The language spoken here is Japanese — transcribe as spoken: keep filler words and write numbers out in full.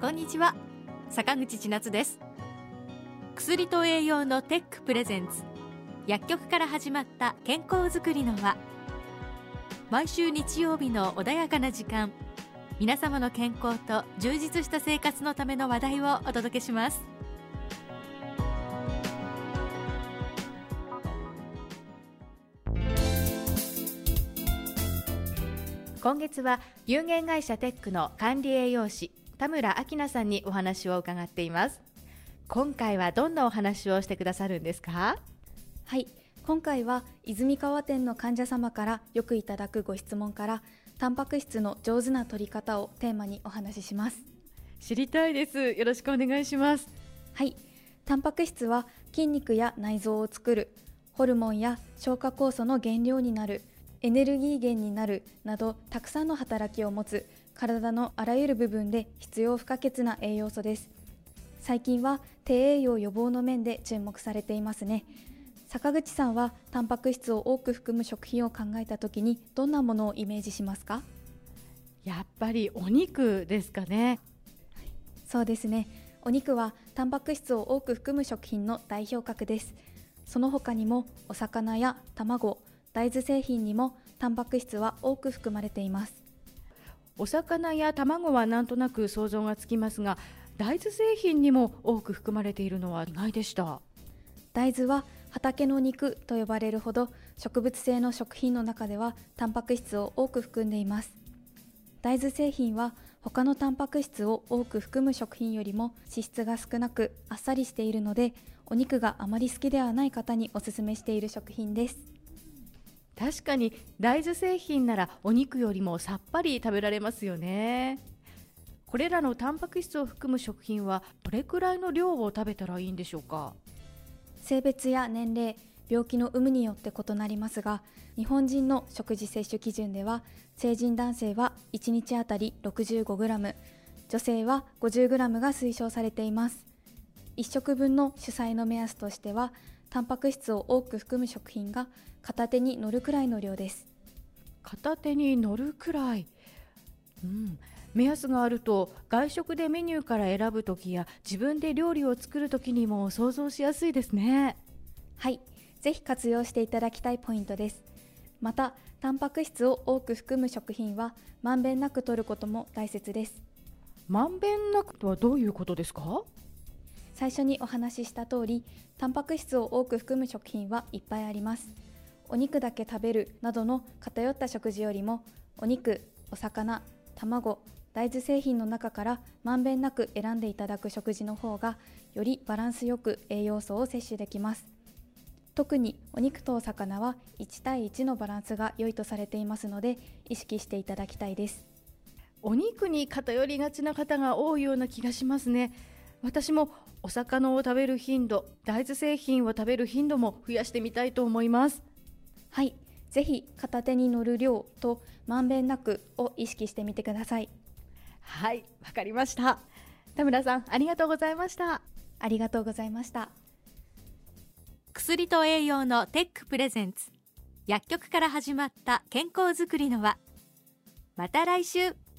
こんにちは、坂口千夏です。薬と栄養のテックプレゼンツ、薬局から始まった健康づくりの輪。毎週日曜日の穏やかな時間、皆様の健康と充実した生活のための話題をお届けします。今月は有限会社テックの管理栄養士田村明奈さんにお話を伺っています。今回はどんなお話をしてくださるんですか？ はい、今回は泉川店の患者様からよくいただくご質問から、タンパク質の上手な摂り方をテーマにお話しします。 知りたいです。よろしくお願いします。 はい、タンパク質は筋肉や内臓を作る、ホルモンや消化酵素の原料になる、エネルギー源になるなど、たくさんの働きを持つ体のあらゆる部分で必要不可欠な栄養素です。最近は低栄養予防の面で注目されていますね。坂口さんはタンパク質を多く含む食品を考えたときにどんなものをイメージしますか？ やっぱりお肉ですかね。 そうですね。お肉はタンパク質を多く含む食品の代表格です。その他にもお魚や卵、大豆製品にもタンパク質は多く含まれています。 お魚や卵はなんとなく想像がつきますが、大豆製品にも多く含まれているのは意外でした。 大豆は畑の肉と呼ばれるほど、植物性の食品の中ではタンパク質を多く含んでいます。大豆製品は他のタンパク質を多く含む食品よりも脂質が少なくあっさりしているので、お肉があまり好きではない方におすすめしている食品です。 確かに大豆製品ならお肉よりもさっぱり食べられますよね。これらのタンパク質を含む食品はどれくらいの量を食べたらいいんでしょうか？ 性別や年齢、病気の有無によって異なりますが、日本人の食事摂取基準では、成人男性はいちにちあたり ろくじゅうごグラム、女性は ごじゅうグラム が推奨されています。いっ食分の主菜の目安としては、タンパク質を多く含む食品が片手に乗るくらいの量です。 片手に乗るくらい、うん、目安があると外食でメニューから選ぶときや自分で料理を作るときにも想像しやすいですね。 はい、ぜひ活用していただきたいポイントです。また、タンパク質を多く含む食品はまんべんなく摂ることも大切です。 まんべんなくとはどういうことですか？ 最初にお話しした通り、タンパク質を多く含む食品はいっぱいあります。お肉だけ食べるなどの偏った食事よりも、お肉、お魚、卵、大豆製品の中からまんべんなく選んでいただく食事の方が、よりバランスよく栄養素を摂取できます。特にお肉とお魚はいち対いちのバランスが良いとされていますので、意識していただきたいです。 お肉に偏りがちな方が多いような気がしますね。私もお魚を食べる頻度、大豆製品を食べる頻度も増やしてみたいと思います。 はい、ぜひ片手に乗る量とまんべんなくを意識してみてください。 はい、わかりました。田村さん、ありがとうございました。 ありがとうございました。 薬と栄養のテックプレゼンツ、薬局から始まった健康づくりの輪。また来週。